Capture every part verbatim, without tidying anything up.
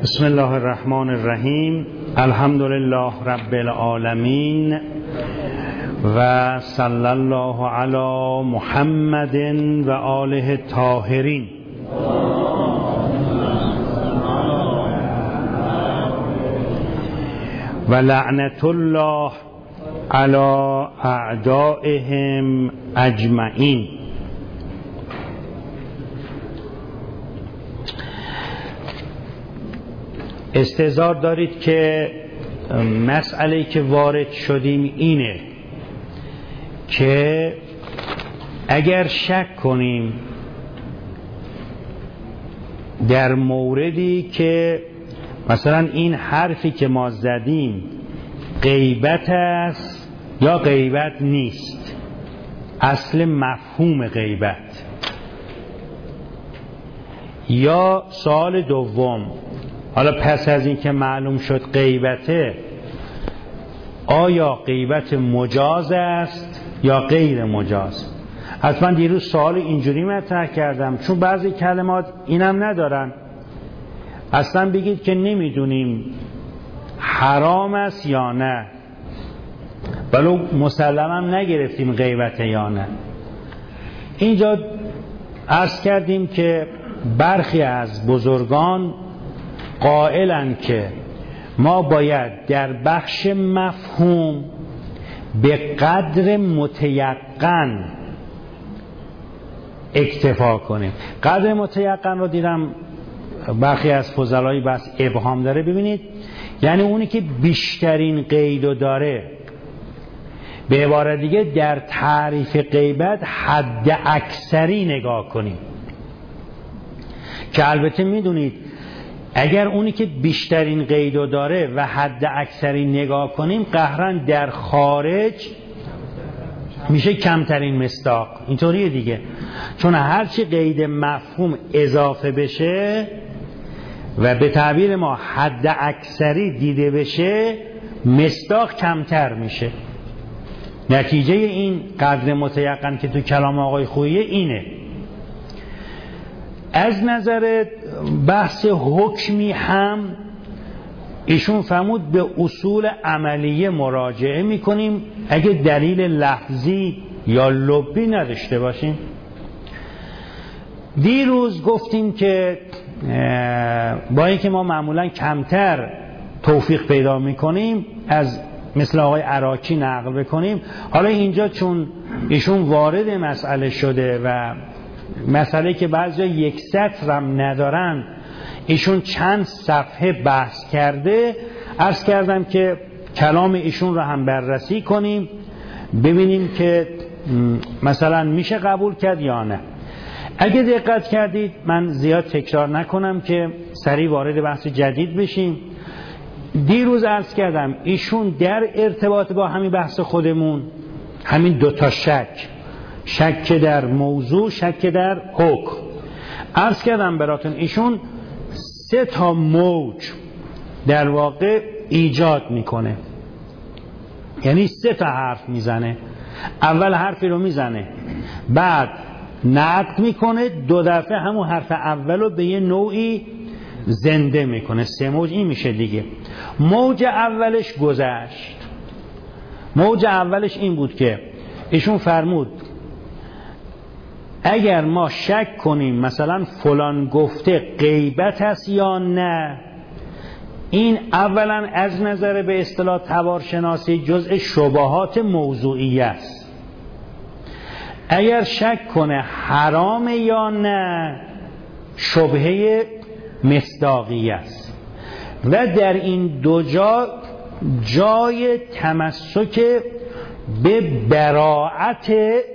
بسم الله الرحمن الرحیم. الحمد لله رب العالمین و صلی الله علی محمد و آله الطاهرین. و لعنت الله علی اعدائهم اجمعین. استحضار دارید که مسئله که وارد شدیم اینه که اگر شک کنیم در موردی که مثلا این حرفی که ما زدیم غیبت است یا غیبت نیست، اصل مفهوم غیبت، یا سوال دوم، حالا پس از این که معلوم شد غیبته، آیا غیبت مجاز است یا غیر مجاز؟ حتما دیروز سوال اینجوری مطرح کردم، چون بعضی کلمات اینم ندارن، اصلا بگید که نمیدونیم حرام است یا نه، ولو مسلمم نگرفتیم غیبته یا نه. اینجا عرض کردیم که برخی از بزرگان قائلن که ما باید در بخش مفهوم به قدر متیقن اکتفا کنیم. قدر متیقن رو دیدم برخی از فضلای بس ابهام داره. ببینید، یعنی اونی که بیشترین قیدو داره. به عبارت دیگه در تعریف غیبت حد اکثری نگاه کنیم، که البته میدونید اگر اونی که بیشترین قیدو داره و حد اکثری نگاه کنیم، قهرن در خارج میشه کمترین مصداق. اینطوریه دیگه، چون هرچی قید مفهوم اضافه بشه و به تعبیر ما حد اکثری دیده بشه، مصداق کمتر میشه. نتیجه این قدر متیقن که تو کلام آقای خویی اینه. از نظر بحث حکمی هم ایشون فرمود به اصول عملیه مراجعه میکنیم اگه دلیل لفظی یا لبی نداشته باشیم. دیروز گفتیم که با اینکه ما معمولا کمتر توفیق پیدا میکنیم از مثل آقای عراقی نقل بکنیم، حالا اینجا چون ایشون وارد مسئله شده و مسئله که بعضی یک سطر هم ندارن، ایشون چند صفحه بحث کرده، عرض کردم که کلام ایشون رو هم بررسی کنیم ببینیم که مثلا میشه قبول کرد یا نه. اگه دقت کردید، من زیاد تکرار نکنم که سریع وارد بحث جدید بشیم. دیروز عرض کردم ایشون در ارتباط با همین بحث خودمون، همین دوتا شک، شک در موضوع، شک در حکم، عرض کردم براتون ایشون سه تا موج در واقع ایجاد میکنه. یعنی سه تا حرف میزنه. اول حرفی رو میزنه، بعد نقد میکنه، دو دفعه همون حرف اول رو به یه نوعی زنده میکنه. سه موج این میشه دیگه. موج اولش گذشت. موج اولش این بود که ایشون فرمود اگر ما شک کنیم مثلا فلان گفته غیبت است یا نه، این اولا از نظر به اصطلاح تبارشناسی جزء شبهات موضوعی است. اگر شک کنه حرام یا نه، شبهه مصداقی است. و در این دو جا جای تمسک به براعت،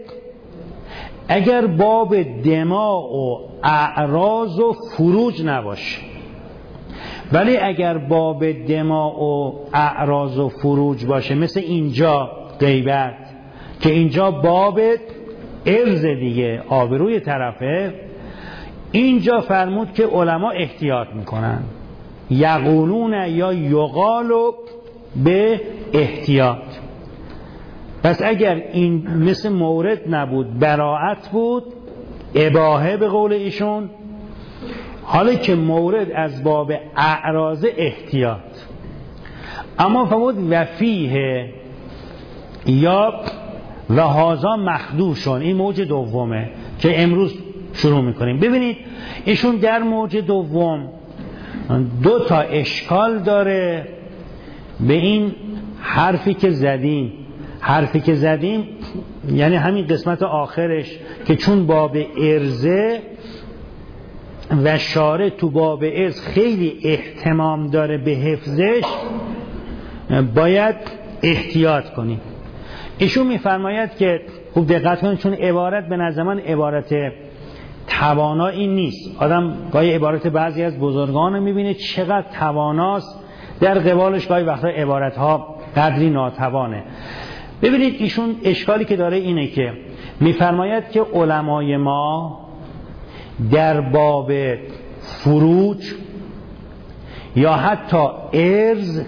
اگر باب دماء و اعراض و فروج نباشه. ولی اگر باب دماء و اعراض و فروج باشه، مثل اینجا غیبت که اینجا باب ارز دیگه، آبروی طرفه، اینجا فرمود که علما احتیاط میکنن، یقولون یا یقالو به احتیاط. پس اگر این مثل مورد نبود، براعت بود، اباحه به قول ایشون، حالا که مورد از باب اعراض احتیاط، اما فرمود وفیه یا و هازا مخدوشون، این موج دومه که امروز شروع میکنیم. ببینید ایشون در موج دوم دو تا اشکال داره به این حرفی که زدیم. حرفی که زدیم یعنی همین قسمت آخرش که چون باب ارزه و شارع تو باب ارز خیلی اهتمام داره به حفظش، باید احتیاط کنیم. ایشون میفرماید که خوب دقت کنید، چون عبارت به نظر من عبارت توانایی نیست. آدم گاهی عبارت بعضی از بزرگان رو میبینه چقدر تواناست، در قبالش گاهی وقتا عبارت ها قدری ناتوانه. ببینید ایشون اشکالی که داره اینه که میفرماید که علمای ما در باب فروج یا حتی ارز،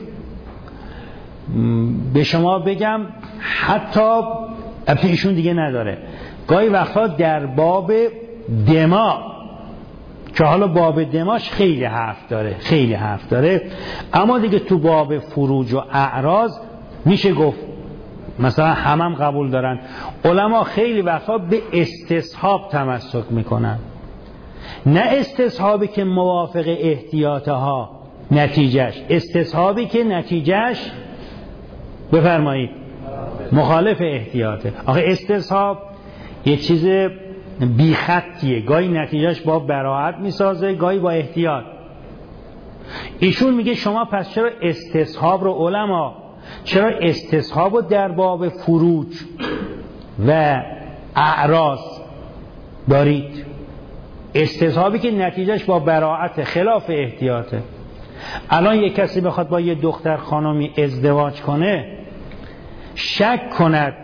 به شما بگم حتی ایشون دیگه نداره، گاهی وقتا در باب دما، که حالا باب دماش خیلی حرف داره خیلی حرف داره اما دیگه تو باب فروج و اعراض میشه گفت مثلا همم هم قبول دارن. علما خیلی وقتا به استصحاب تمسک میکنن، نه استصحابی که موافق احتیاطها نتیجهش، استصحابی که نتیجهش بفرمایید مخالف احتیاطه. آخه استصحاب یه چیز بی خطیه، گاهی نتیجهش با براعت میسازه گاهی با احتیاط. ایشون میگه شما پس چرا استصحاب رو علما، چرا استصحاب رو در باب فروج و اعراض دارید؟ استصحابی که نتیجهش با براعت خلاف احتیاطه. الان یک کسی بخواد با یه دختر خانمی ازدواج کنه، شک کند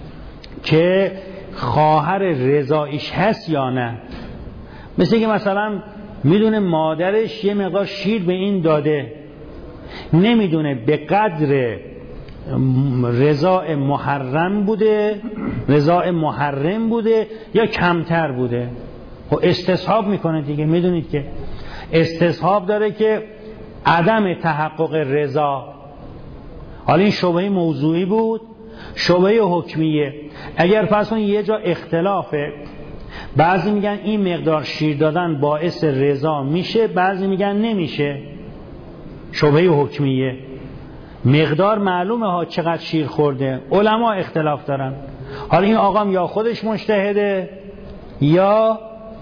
که خواهر رضاییش هست یا نه، مثل که مثلا میدونه مادرش یه مقدار شیر به این داده، نمیدونه به قدر رضای محرم بوده رضای محرم بوده یا کمتر بوده. خب استصحاب میکنه دیگه. میدونید که استصحاب داره که عدم تحقق رضا. حالا این شبهه موضوعی بود، شبهه حکمیه. اگر فرض کنید یه جا اختلافه، بعضی میگن این مقدار شیر دادن باعث رضا میشه، بعضی میگن نمیشه، شبهه حکمیه. مقدار معلومه ها چقدر شیر خورده، علما اختلاف دارن. حالا این آقام یا خودش مجتهده یا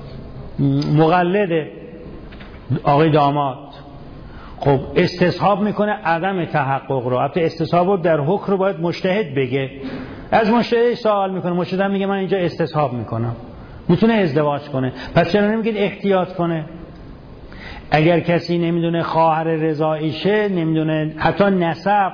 مقلده، آقای داماد. خب استصحاب میکنه عدم تحقق رو. البته استصحاب رو در حکم رو باید مجتهد بگه، از مجتهد سوال میکنه، مجتهد میگه من اینجا استصحاب میکنم، میتونه ازدواج کنه. پس چرا نمیگید احتیاط کنه؟ اگر کسی نمیدونه خواهر رضاییشه، نمیدونه حتی نسب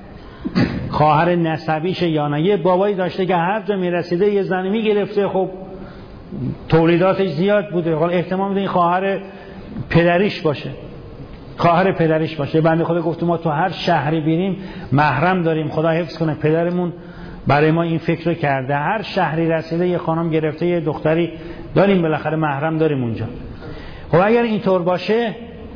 خواهر نسبیشه یا نه، یه بابایی داشته که هر جا میرسیده یه زنی میگرفته، خب تولیداتش زیاد بوده، خب احتمال میده این خواهر پدریش باشه، خواهر پدریش باشه. بنده خدا گفت ما تو هر شهری بریم محرم داریم، خدا حفظ کنه، پدرمون برای ما این فکر رو کرده، هر شهری رسیده یه خانم گرفته یه دختری داریم، بالاخره محرم داریم اونجا. خب اگر اینطور باشه،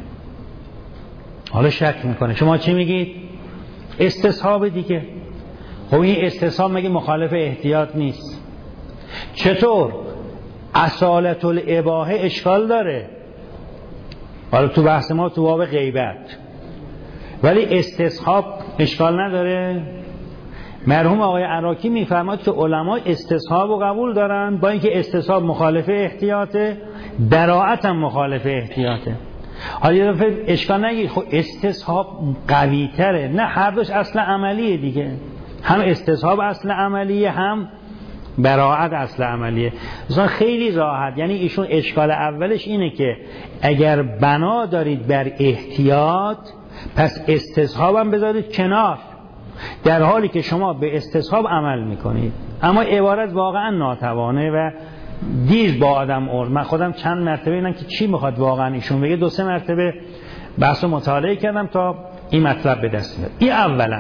حالا شک میکنه، شما چی میگید؟ استصحاب دیگه. خب این استصحاب مگه مخالف احتیاط نیست؟ چطور؟ اصالت الاباحه اشکال داره، حالا تو بحث ما تو باب غیبت، ولی استصحاب اشکال نداره. مرحوم آقای عراقی میفرماد که علما استصحاب رو قبول دارن، با اینکه استصحاب مخالف احتیاطه، براعت هم مخالف احتیاطه. حالا یه دفعه اشکال نگید خب استصحاب قوی تره، نه، هر دوش اصل عملیه دیگه، هم استصحاب اصل عملیه هم براعت اصل عملیه. مثلا خیلی راحت، یعنی ایشون اشکال اولش اینه که اگر بنا دارید بر احتیاط، پس استصحاب هم بذارید کنار، در حالی که شما به استصحاب عمل میکنید. اما عبارت واقعا ناتوانه و دیر با آدم ارد. من خودم چند مرتبه اینم که چی میخواد واقعا ایشون بگه، دو سه مرتبه بحث و مطالعه کردم تا این مطلب به دست بیاد. این اولا.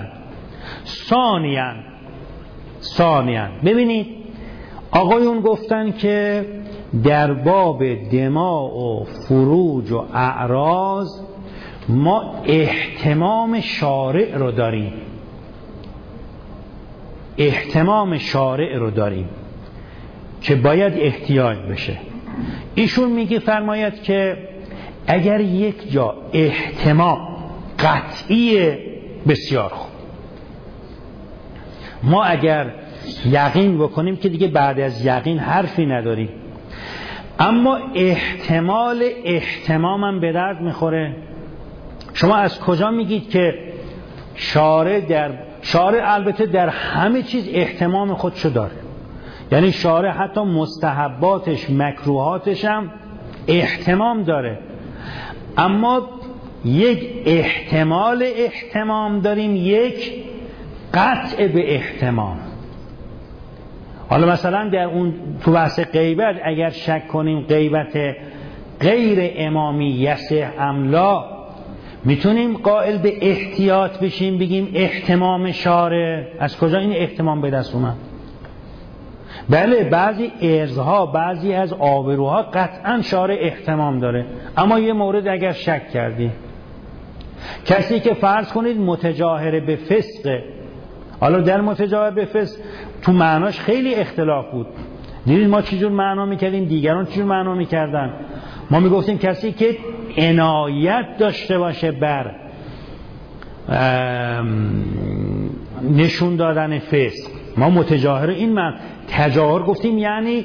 ثانیاً ثانیاً ببینید آقایون گفتن که در باب دماء و فروج و اعراض ما اهتمام شارع رو داریم، اهتمام شارع رو داریم که باید احتیاط بشه. ایشون میگه فرماید که اگر یک جا اهتمام قطعی بسیار خوب، ما اگر یقین بکنیم که دیگه بعد از یقین حرفی نداریم، اما احتمال احتمامم به درد میخوره. شما از کجا میگید که شارع در شارع البته در همه چیز احتمام خودشو داره، یعنی شارع حتی مستحباتش مکروهاتش هم احتمام داره، اما یک احتمال احتمام داریم، یک قطع به احتمام. حالا مثلا در اون تو بحث غیبت اگر شک کنیم غیبت غیر امامی یصح ام لا، میتونیم قائل به احتیاط بشیم بگیم احتمام شارع. از کجا این احتمام به دست اومد؟ بله بعضی ارزها بعضی از آبروها قطعا شارع احتمام داره، اما یه مورد اگر شک کردی، کسی که فرض کنید متجاهر به فسق، حالا در متجاهر به فسق تو معناش خیلی اختلاف بود، دیدید ما چجور معنا میکردیم، دیگران چجور معنا میکردن. ما میگفتیم کسی که عنایت داشته باشه بر نشون دادن فسق، ما متجاهر این من تجاهر گفتیم یعنی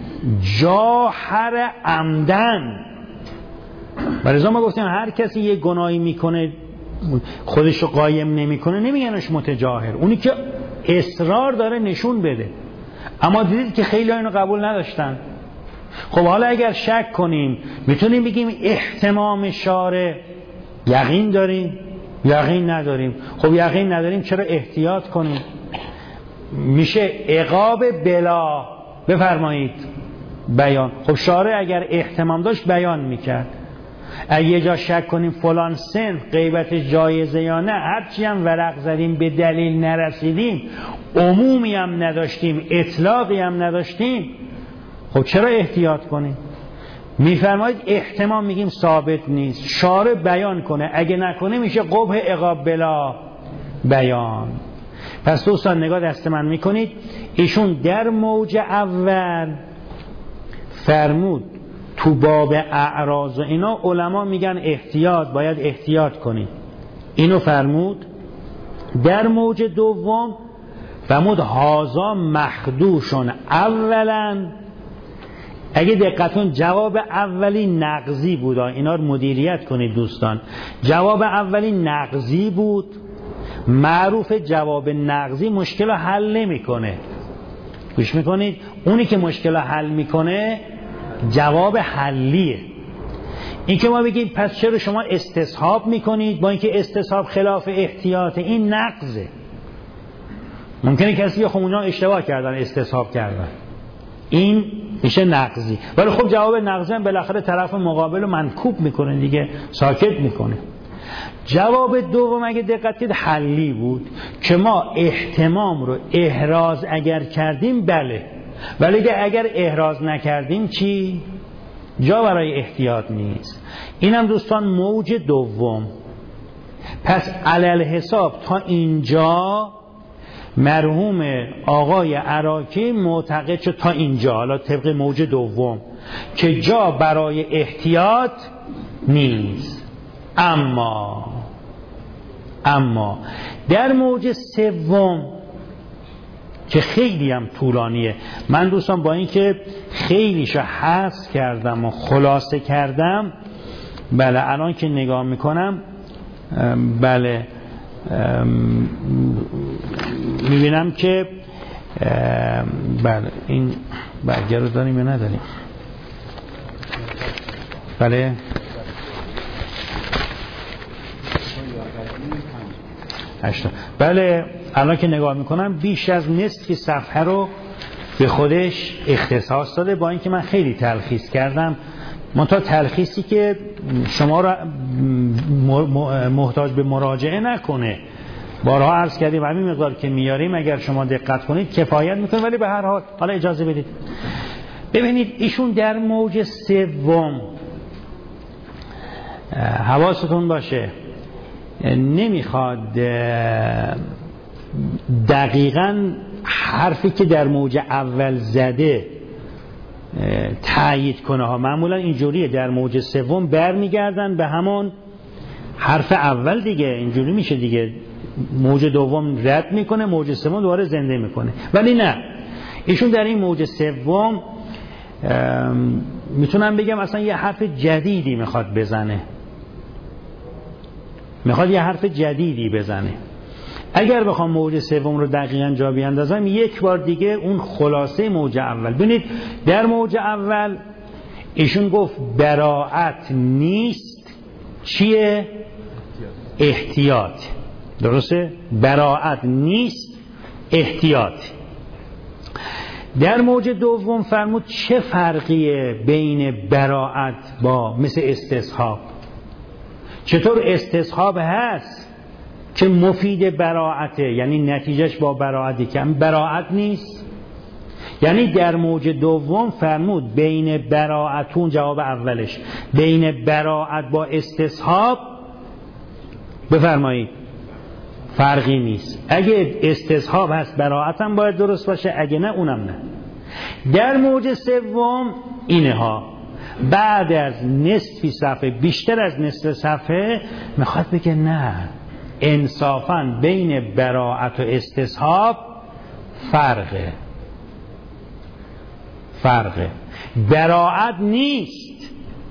جاهر عمدن. برای ما گفتیم هر کسی یه گناهی میکنه خودش رو قایم نمیکنه نمیگنش متجاهر، اونی که اصرار داره نشون بده. اما دیدید که خیلی ها اینو قبول نداشتن. خب حالا اگر شک کنیم میتونیم بگیم احتمام شارع، یقین داریم یقین نداریم. خب یقین نداریم چرا احتیاط کنیم؟ میشه عقاب بلا بفرمایید بیان. خب شارع اگر احتمام داشت بیان میکرد. اگه یه جا شک کنیم فلان صنف غیبتش جایزه یا نه، هرچی هم ورق زدیم به دلیل نرسیدیم، عمومی هم نداشتیم اطلاقی هم نداشتیم، خب چرا احتیاط کنیم؟ میفرمایید احتمام میگیم ثابت نیست، شارع بیان کنه، اگه نکنه میشه قبح عقاب بلا بیان. پس دوستان نگاه دست من میکنید، ایشون در موج اول فرمود تو باب اعراض و اینا علما میگن احتیاط، باید احتیاط کنید، اینو فرمود. در موج دوم فرمود هازا مخدوشون. اولا اگه دقتون جواب اولی نقضی بود، اینا رو مدیریت کنید دوستان، جواب اولی نقضی بود. معروف جواب نقضی مشکل رو حل نمیکنه. گوش میکنید، اونی که مشکل رو حل میکنه جواب حلیه. این که ما بگیم پس چرا شما استصحاب میکنید با اینکه استصحاب خلاف احتیاط، این نقضه. ممکنه کسی خب اونا اشتباه کردن استصحاب کردن، این میشه نقضی. ولی خب جواب نقضی هم بالاخره طرف مقابل رو منکوب میکنه دیگه، ساکت میکنه. جواب دوم اگه دقت کنید حلی بود که ما احتمام رو احراز اگر کردیم بله، ولی اگر احراز نکردیم چی؟ جا برای احتیاط نیست. اینم دوستان موج دوم. پس علل حساب تا اینجا مرحوم آقای عراقی معتقد شد تا اینجا، حالا طبق موج دوم، که جا برای احتیاط نیست. اما اما در موج سوم که خیلی هم طولانیه، من دوستان با اینکه خیلیشو حذف کردم و خلاصه کردم، بله الان که نگاه میکنم بله میبینم که بله این برگه رو داریم یا نداریم؟ بله هشتا. بله الان که نگاه میکنم بیش از نصف صفحه رو به خودش اختصاص داده، با اینکه من خیلی تلخیص کردم. منتها تلخیصی که شما را محتاج به مراجعه نکنه. بارها عرض کردیم همین مقدار که میاریم اگر شما دقت کنید کفایت میکنه، ولی به هر حال حالا اجازه بدید. ببینید ایشون در موج سوم حواستون باشه نمیخواد دقیقاً حرفی که در موج اول زده تأیید کنه ها. معمولا اینجوریه، در موج سوم برمیگردن به همون حرف اول دیگه، اینجوری میشه دیگه. موج دوم رد میکنه، موج سوم دوباره زنده میکنه. ولی نه، ایشون در این موج سوم میتونم بگم اصلا یه حرف جدیدی میخواد بزنه، میخواد یه حرف جدیدی بزنه. اگر بخوام موج سوم رو دقیقاً جا بیاندازم، یک بار دیگه اون خلاصه موج اول. ببینید در موج اول ایشون گفت براءت نیست، چیه؟ احتیاط. درسته؟ براءت نیست، احتیاط. در موج دوم فرمود چه فرقیه بین براءت با مثل استصحاب؟ چطور استصحاب هست که مفید براءته، یعنی نتیجهش با براءتی که براءت نیست؟ یعنی در موج دوم فرمود بین براءتون، جواب اولش، بین براءت با استصحاب بفرمایید فرقی نیست. اگه استصحاب هست براءت هم باید درست باشه، اگه نه اونم نه. در موج سوم اینه ها، بعد از نصفی صفحه، بیشتر از نصف صفحه، میخواد بگه نه، انصافاً بین براءت و استصحاب فرقه فرقه براءت نیست،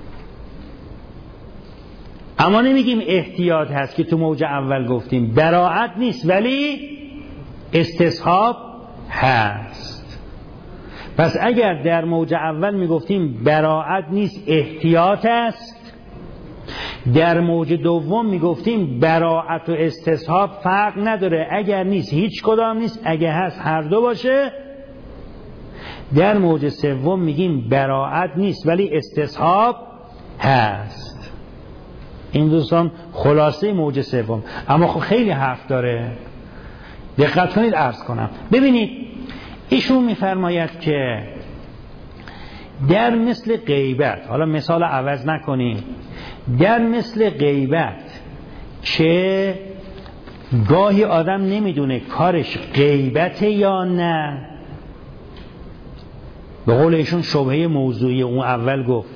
اما نمیگیم احتیاط هست که تو موج اول گفتیم. براءت نیست ولی استصحاب هست. پس اگر در موج اول میگفتیم براءت نیست احتیاط است، در موج دوم میگفتیم براءت و استصحاب فرق نداره، اگر نیست هیچ کدام نیست، اگر هست هر دو باشه. در موج سوم میگیم براءت نیست ولی استصحاب هست. این دوستان خلاصه موج سوم. اما خب خیلی حرف داره، دقت کنید عرض کنم. ببینید ایشون میفرماید که در مثل غیبت، حالا مثال عوض نکنیم، در مثل غیبت که گاهی آدم نمیدونه کارش غیبته یا نه، به قول ایشون شبهه موضوعی اون اول گفت،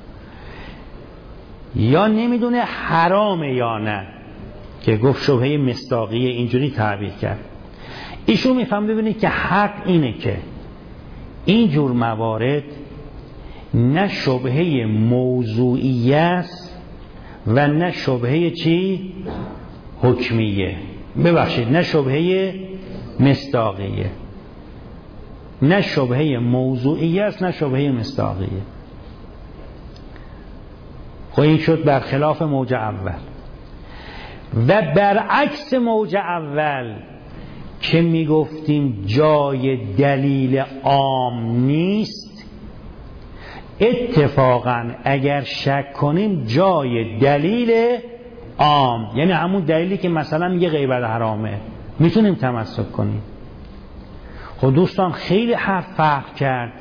یا نمیدونه حرامه یا نه که گفت شبهه مصداقیه، اینجوری تعبیر کرد. ایشون میفهم ببینید که حق اینه که این جور موارد نه شبهه موضوعیه است و نه شبهه چی؟ حکمیه. ببخشید، نه شبهه مصداقیه، نه شبهه موضوعیه است نه شبهه مصداقیه. خب این شد برخلاف موج اول. و برعکس موج اول که میگفتیم جای دلیل عام نیست، اتفاقا اگر شک کنیم جای دلیل عام، یعنی همون دلیلی که مثلا میگه غیبت حرامه، میتونیم تمسک کنیم. خب دوستان خیلی حرف فرق کرد.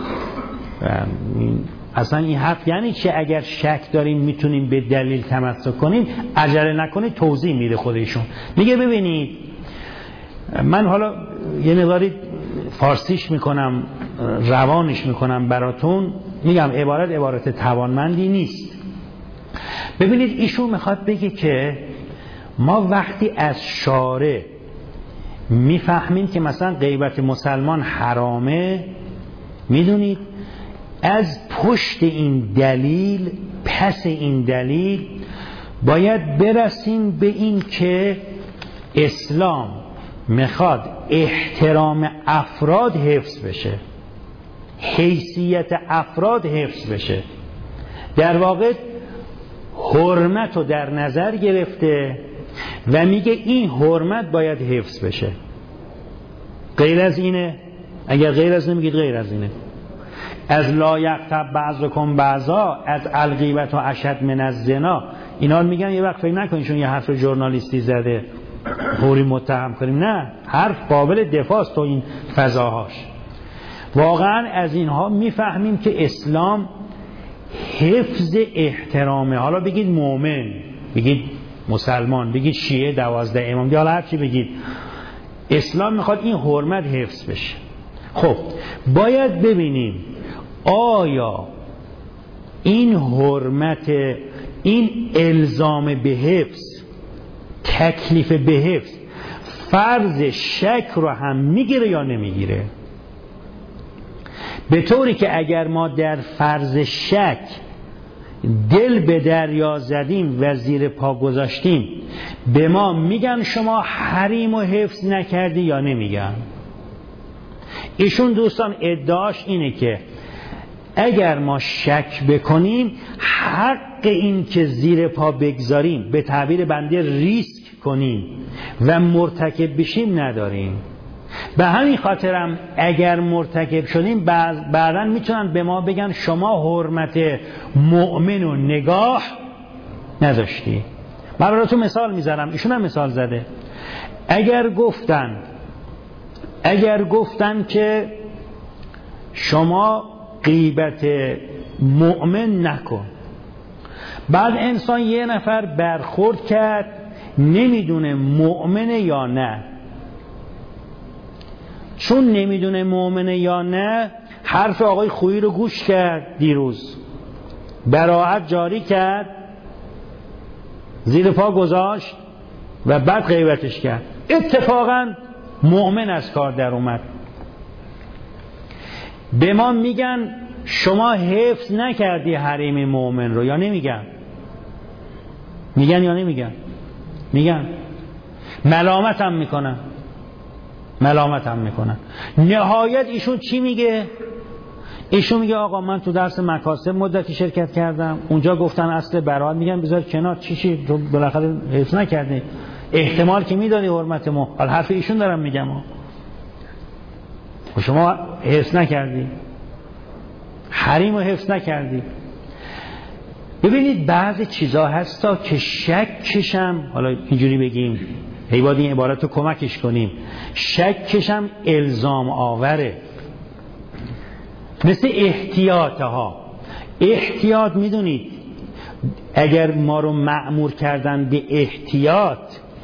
اصلا این حرف یعنی چه؟ اگر شک داریم میتونیم به دلیل تمسک کنیم، عجله نکنید توضیح میده خودشون. میگه ببینید، من حالا یه مقداری فارسیش میکنم، روانش میکنم براتون، میگم عبارت عبارت توانمندی نیست. ببینید ایشون میخواد بگه که ما وقتی از شارع میفهمیم که مثلا غیبت مسلمان حرامه، میدونید از پشت این دلیل، پس این دلیل باید برسیم به این که اسلام میخواد احترام افراد حفظ بشه، حیثیت افراد حفظ بشه. در واقع حرمت رو در نظر گرفته و میگه این حرمت باید حفظ بشه. غیر از اینه؟ اگر غیر از اینه میگید غیر از اینه. از لا یغتب بعضکم بعضا، از الغیبت و اشد من الزنا، اینا رو میگن. یه وقت فکر نکنید چون یه حرف ژورنالیستی زده فوری متهم کنیم، نه، حرف قابل دفاع است تو این فضاهاش. واقعا از اینها میفهمیم که اسلام حفظ احترامه. حالا بگید مؤمن، بگید مسلمان، بگید شیعه دوازده امام، حالا هر چی بگید، اسلام میخواد این حرمت حفظ بشه. خب باید ببینیم آیا این حرمت، این الزام به حفظ، تکلیف به حفظ، فرض شک رو هم میگیره یا نمیگیره؟ به طوری که اگر ما در فرض شک دل به دریا زدیم و زیر پا گذاشتیم، به ما میگن شما حریم و حفظ نکردی یا نمیگن؟ ایشون دوستان ادعاش اینه که اگر ما شک بکنیم حق این که زیر پا بگذاریم، به تعبیر بنده ریسک کنیم و مرتکب بشیم نداریم. به همین خاطرم اگر مرتکب شدیم بعداً میتونن به ما بگن شما حرمت مؤمن و نگاه نداشتی. من براتون مثال میزنم، ایشون هم مثال زده. اگر گفتن اگر گفتن که شما غیبت مؤمن نکن، بعد انسان یه نفر برخورد کرد نمیدونه مؤمنه یا نه، چون نمیدونه مؤمنه یا نه حرف آقای خویی رو گوش کرد، دیروز براءت جاری کرد، زیر پا گذاشت و بعد غیبتش کرد، اتفاقا مؤمن از کار در اومد. به ما میگن شما حفظ نکردی حریم مؤمن رو یا نمیگن؟ میگن یا نمیگن؟ میگن. ملامت هم میکنن ملامت هم میکنن. نهایت ایشون چی میگه؟ ایشون میگه آقا من تو درس مکاسب مدتی شرکت کردم، اونجا گفتن اصل براءت، میگن بذار کنار، چی چی تو بالاخره حفظ نکردی، احتمال که میدادی حرمت ما. حالا حرف ایشون دارم میگم ها. شما حفظ نکردی، حریم رو حفظ نکردی. ببینید بعضی چیزا هستا که شکشم، حالا اینجوری بگیم، هی باید این عبارت رو کمکش کنیم، شکشم الزام آوره. مثل احتیاط ها. احتیاط میدونید اگر ما رو مأمور کردن به احتیاط،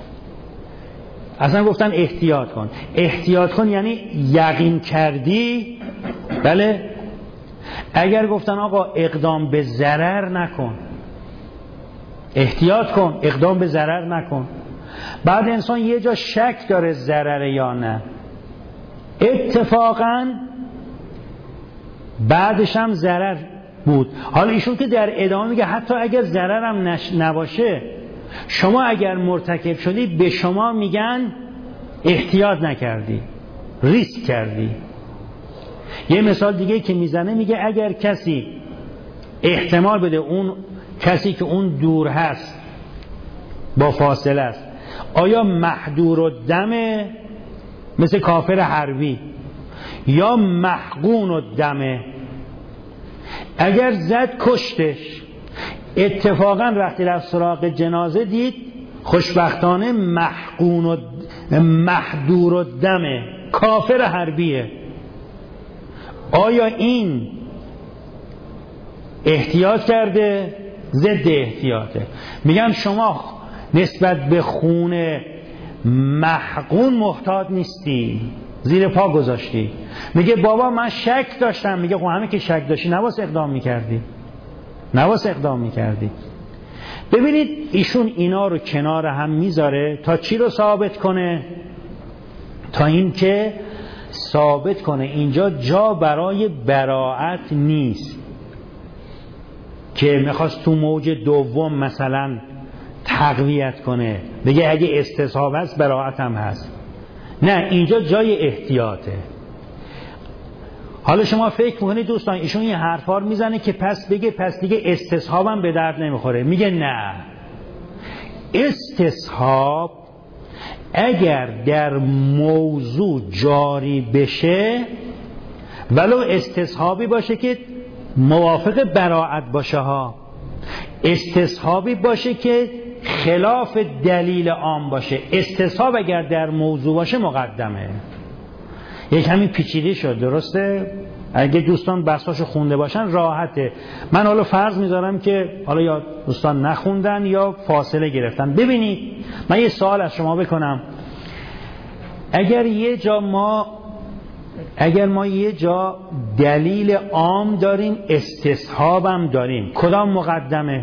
اصلا گفتن احتیاط کن، احتیاط کن یعنی یقین کردی، بله. اگر گفتن آقا اقدام به ضرر نکن، احتیاط کن، اقدام به ضرر نکن، بعد انسان یه جا شک داره ضرره یا نه، اتفاقا بعدش هم ضرر بود. حالا ایشون که در ادامه میگه حتی اگر ضرر هم نش... نباشه، شما اگر مرتکب شدی به شما میگن احتیاط نکردی، ریسک کردی. یه مثال دیگه که میزنه میگه اگر کسی احتمال بده اون کسی که اون دور هست با فاصله است، آیا محدور الدمه مثل کافر حربی یا محقون الدمه؟ اگر زد کشتش، اتفاقا وقتی رفت سراغ جنازه دید خوشبختانه محقون و محدور الدمه، کافر حربیه. آیا این احتیاط کرده؟ ضد احتیاطه. میگم شما نسبت به خون محقون محتاط نیستی، زیر پا گذاشتی. میگه بابا من شک داشتم، میگه خب همه که شک داشتی نواس اقدام میکردی، نواس اقدام میکردی. ببینید ایشون اینا رو کنار هم میذاره تا چی رو ثابت کنه؟ تا این که ثابت کنه اینجا جا برای براءت نیست، که میخواست تو موج دوم مثلا تقویت کنه بگه اگه استصحاب هست براءت هم هست. نه، اینجا جای احتیاطه. حالا شما فکر میکنید دوستان ایشون این حرفا رو میزنه که پس بگه پس دیگه استصحابم به درد نمیخوره. میگه نه، استصحاب اگر در موضوع جاری بشه، ولو استصحابی باشه که موافق براءت باشه ها، استصحابی باشه که خلاف دلیل عام باشه، استصحاب اگر در موضوع باشه مقدمه. یک کمی پیچیده شد، درسته؟ اگه دوستان بحثاشو خونده باشن راحته. من حالا فرض میذارم که حالا یا دوستان نخوندن یا فاصله گرفتن. ببینید من یه سوال از شما بکنم، اگر یه جا ما اگر ما یه جا دلیل عام داریم استصحاب هم داریم، کدام مقدمه؟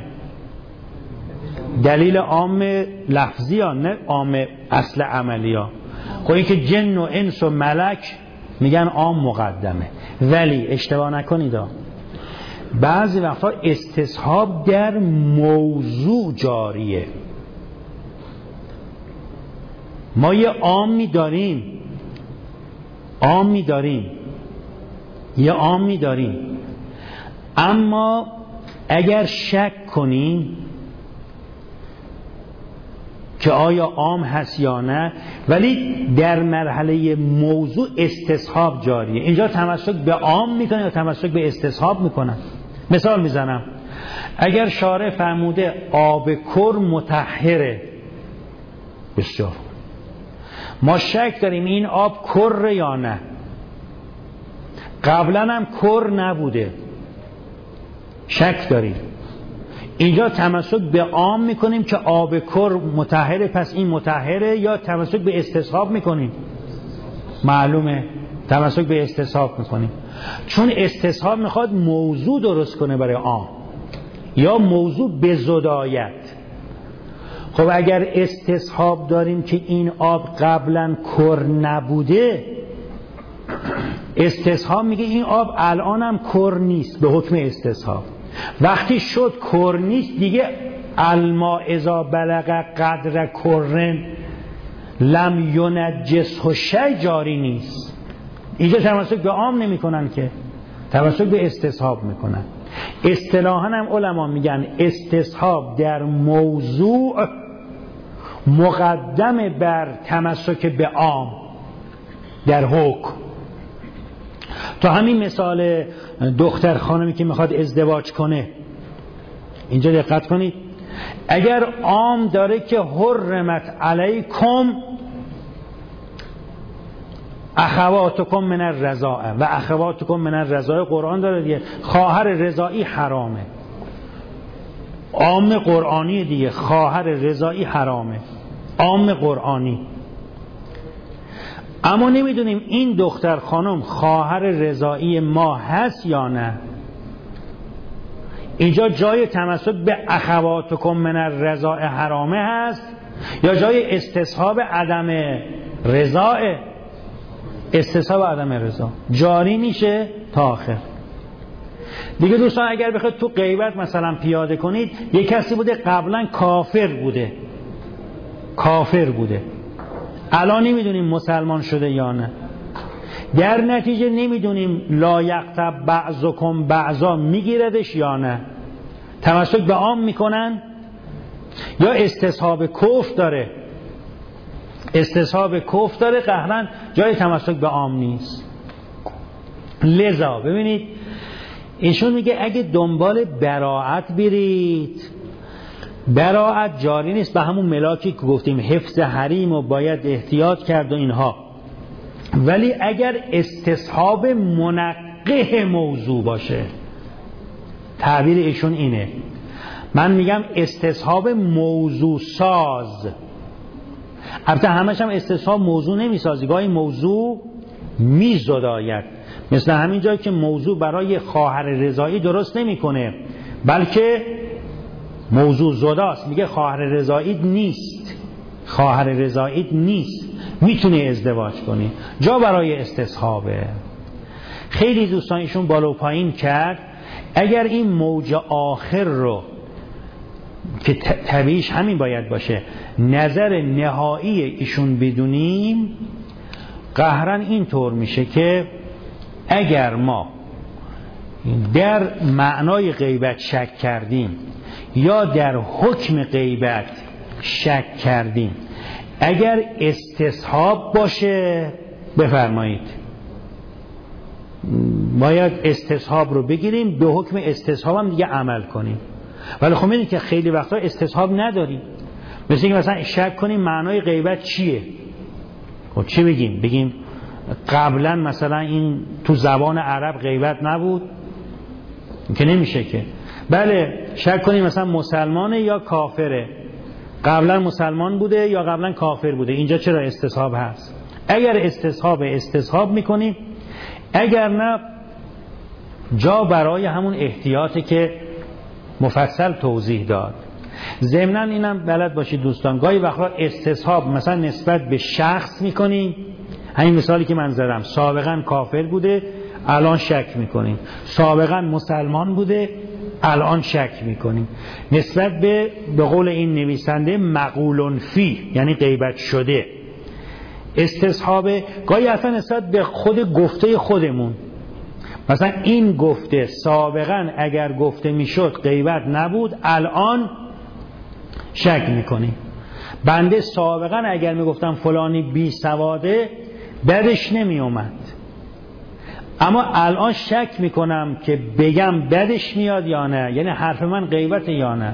دلیل عام لفظی ها، نه عام اصل عملی ها. خب این که جن و انس و ملک میگن عام مقدمه، ولی اشتباه نکنید ها، بعضی وقتا استصحاب در موضوع جاریه. ما یه عامی داریم عامی داریم یه عامی داریم اما اگر شک کنیم که آیا عام هست یا نه، ولی در مرحله موضوع استصحاب جاریه. اینجا تمسک به عام میکنه یا تمسک به استصحاب میکنه؟ مثال میزنم، اگر شارع فرموده آب کر مطهره، بسیار ما شک داریم این آب کر یا نه، قبلا هم کر نبوده، شک داریم، اینجا تمسک به عام میکنیم که آب کر مطهره پس این مطهره، یا تمسک به استصحاب میکنیم؟ معلومه تمسک به استصحاب میکنیم، چون استصحاب میخواد موضوع درست کنه برای عام یا موضوع به زدایت. خب اگر استصحاب داریم که این آب قبلا کر نبوده، استصحاب میگه این آب الان هم کر نیست به حکم استصحاب، وقتی شد کر نیست دیگه الماء اذا بلغ قدر کرن لم ینجسه شیء جاری نیست. اینجا تمسک به عام نمی کنن که، تمسک به استصحاب میکنن. اصطلاحاً هم علما میگن استصحاب در موضوع مقدم بر تمسک به عام در حکم. تو همین مثال دختر خانمی که میخواد ازدواج کنه، اینجا دقت کنید، اگر عام داره که حرمت علیکم اخواتکم من الرضاعه و اخواتکم من الرضاعه، قرآن داره دیگه، خواهر رضاعی حرامه، عام قرآنی دیگه، خواهر رضاعی حرامه، عام قرآنی. اما نمیدونیم این دختر خانم خواهر رضاعی ما هست یا نه. اینجا جای تمسک به اخواتکم من الرضاعه حرامه هست یا جای استصحاب عدم رضاعه؟ استصحاب عدم رضا جاری میشه تا آخر. دیگه دوستان اگر بخواید تو غیبت مثلا پیاده کنید، یک کسی بوده قبلا کافر بوده کافر بوده الان نمیدونیم مسلمان شده یا نه، در نتیجه نمیدونیم لا یغتب بعضکم بعضا میگیردش یا نه، تمسک به عام میکنن یا استصحاب کفر داره؟ استصحاب کفر داره، قهرن جای تمسک به عام نیست. لذا ببینید ایشون میگه اگه دنبال براءت برید، براءت جاری نیست به همون ملاکی که گفتیم حفظ حریم و باید احتیاط کرد و اینها، ولی اگر استصحاب منقح موضوع باشه، تعبیر ایشون اینه، من میگم استصحاب موضوع ساز، البته همش هم استصحاب موضوع نمیسازی، گاهی موضوع میزداید، مثل همین جایی که موضوع برای خواهر رضایی درست نمیکنه بلکه موضوع زداست، میگه خواهر رضایی نیست، خواهر رضایی نیست، میتونه ازدواج کنی، جا برای استصحابه. خیلی دوستان ایشون بالا و پایین کرد. اگر این موج آخر رو که طبیعیش همین باید باشه نظر نهایی ایشون بدونیم، قهرن این طور میشه که اگر ما در معنای غیبت شک کردیم یا در حکم غیبت شک کردیم، اگر استصحاب باشه بفرمایید باید استصحاب رو بگیریم، به حکم استصحاب هم دیگه عمل کنیم. ولی خب میدونید که خیلی وقتا استصحاب نداریم، مثل اینکه مثلا شک کنیم معنای غیبت چیه، خب چی بگیم؟ بگیم قبلا مثلا این تو زبان عرب غیبت نبود؟ که نمیشه که. بله شک کنیم مثلا مسلمانه یا کافره، قبلا مسلمان بوده یا قبلا کافر بوده، اینجا چرا استصحاب هست؟ اگر استصحاب استصحاب میکنیم، اگر نه جا برای همون احتیاطی که مفصل توضیح داد. ضمناً اینم بلد باشید دوستان، گاهی وقتا استصحاب مثلا نسبت به شخص میکنیم، همین مثالی که من زدم، سابقا کافر بوده الان شک میکنیم، سابقا مسلمان بوده الان شک میکنیم. نسبت به به قول این نویسنده مقولن فی، یعنی غیبت شده. استصحاب گاهی اصلا نسبت به خود گفته خودمون، مثلا این گفته سابقا اگر گفته میشد غیبت نبود الان شک میکنیم. بنده سابقا اگر میگفتم فلانی بی سواده بدش نمی اومد، اما الان شک میکنم که بگم بدش میاد یا نه، یعنی حرف من غیبت یا نه.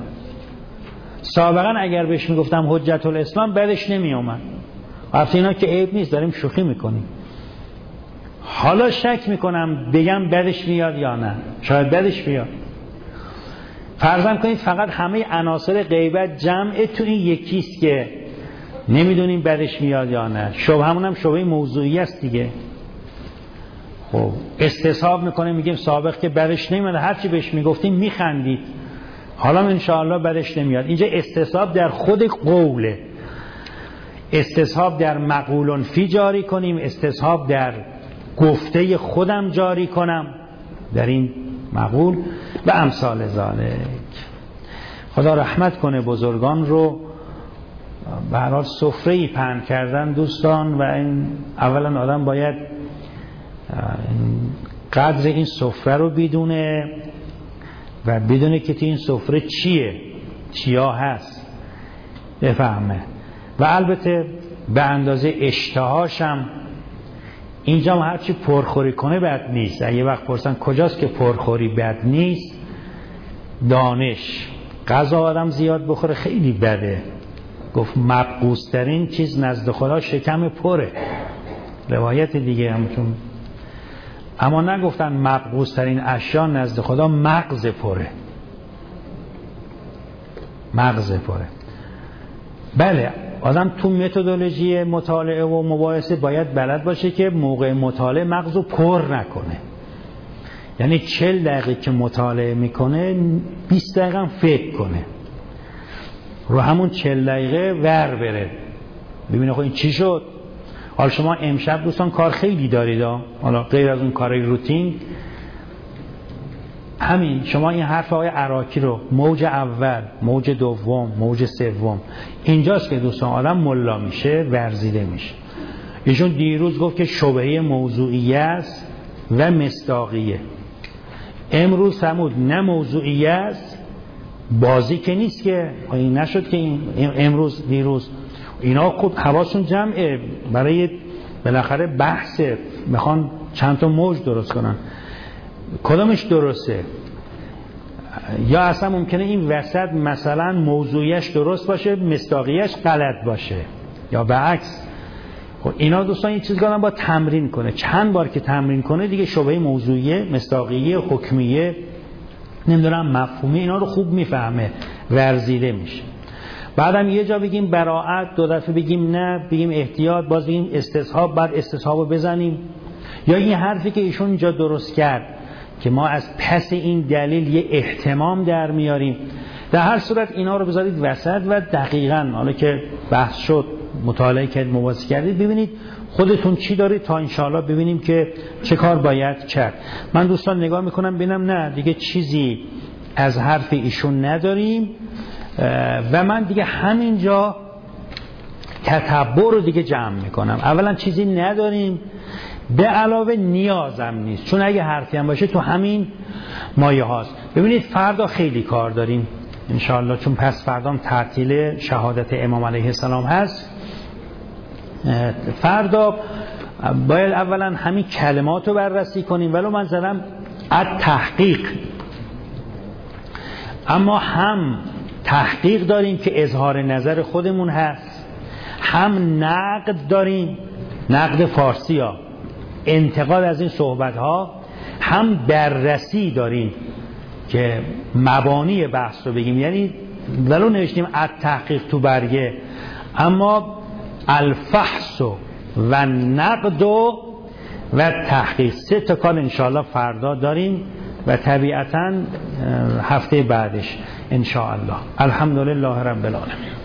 سابقا اگر بهش میگفتم حجت الاسلام بدش نمی اومد، وقتی اینا که عیب نیست، داریم شوخی میکنیم. حالا شک میکنم بگم بدش میاد یا نه، شاید بدش بیاد. فرضاً کنید فقط همه عناصر غیبت جمع تو این یکیست که نمیدونیم بدش میاد یا نه. شبه همون هم شبه موضوعی است دیگه. خب استصحاب میکنه میگیم سابق که بدش نمیاد، هرچی بهش میگفتیم میخندید، حالا انشاءالله بدش نمیاد. اینجا استصحاب در خود قوله، استصحاب در مقولن فی جاری کنیم، استصحاب در گفته خودم جاری کنم در این مقول و امثال ذالک. خدا رحمت کنه بزرگان رو، به هر حال سفره‌ای پهن کردن دوستان، و این اولا آدم باید قدر این سفره رو بدونه و بدونه که این سفره چیه، چیا هست بفهمه، و البته به اندازه اشتهاشم. اینجا هرچی پرخوری کنه بد نیست. اگه وقت پرسن کجاست که پرخوری بد نیست، دانش. غذا آدم زیاد بخوره خیلی بده. گفت مبغوث ترین چیز نزد خدا شکم پره، روایت دیگه همچون. اما نگفتن مبغوث ترین اشیا نزد خدا مغز پره، مغز پره. بله آدم تو متدولوژی مطالعه و مباحثه باید بلد باشه که موقع مطالعه مغزو پر نکنه. یعنی چهل دقیقه که مطالعه میکنه بیست دقیقه هم فکر کنه، رو همون چهل دقیقه ور بره ببینه خب این چی شد. حالا شما امشب دوستان کار خیلی دارید، حالا غیر از اون کارهای روتین، همین شما این حرف آقای عراقی رو موج اول، موج دوم، موج سوم، اینجاست که دوستان آدم ملا میشه، ورزیده میشه. ایشون دیروز گفت که شبهه موضوعیه است و مصداقیه. امروز فرمود نه موضوعیه است، بازی که نیست که این نشد که این امروز دیروز اینا خود حواسون جمعه، برای بالاخره بحثه، میخوان چند تا موج درست کنن، کدامش درسته؟ یا اصلا ممکنه این وسط مثلا موضوعیش درست باشه مصداقیش غلط باشه، یا برعکس. خب اینا دوستان این چیزا با تمرین کنه، چند بار که تمرین کنه دیگه شبهه موضوعیه، مصداقیه، حکمیه، نمیدونم مفهومی، اینا رو خوب میفهمه، ورزیده میشه. بعدم یه جا بگیم براءت، دو دفعه بگیم نه، بگیم احتیاط، باز بگیم استصحاب، بعد استصحاب رو بزنیم. یا این حرفی که ایشون اینجا درست کرد که ما از پس این دلیل یه احتمام در میاریم. در هر صورت اینا رو بذارید وسط و دقیقاً حالا که بحث شد، مطالعه کردید، مباحثه کردید، ببینید خودتون چی دارید تا انشاءالله ببینیم که چه کار باید کرد. من دوستان نگاه میکنم ببینم نه دیگه چیزی از حرف ایشون نداریم و من دیگه همینجا تتبع رو دیگه جمع میکنم. اولا چیزی نداریم، به علاوه نیازم نیست، چون اگه حرفی هم باشه تو همین مایه هاست. ببینید فردا خیلی کار داریم انشاءالله، چون پس فردام تعطیل شهادت امام علیه السلام هست. فردا باید اولا همین کلمات رو بررسی کنیم، ولو من زدم از تحقیق، اما هم تحقیق داریم که اظهار نظر خودمون هست، هم نقد داریم، نقد فارسی ها، انتقاد از این صحبت ها، هم بررسی داریم که مبانی بحث رو بگیم، یعنی ولو نوشتیم التحقیق تو برگه، اما الفحص و نقد و تحقیق سه تا کار انشاءالله فردا داریم و طبیعتاً هفته بعدش انشاءالله. الحمدلله رب العالمین.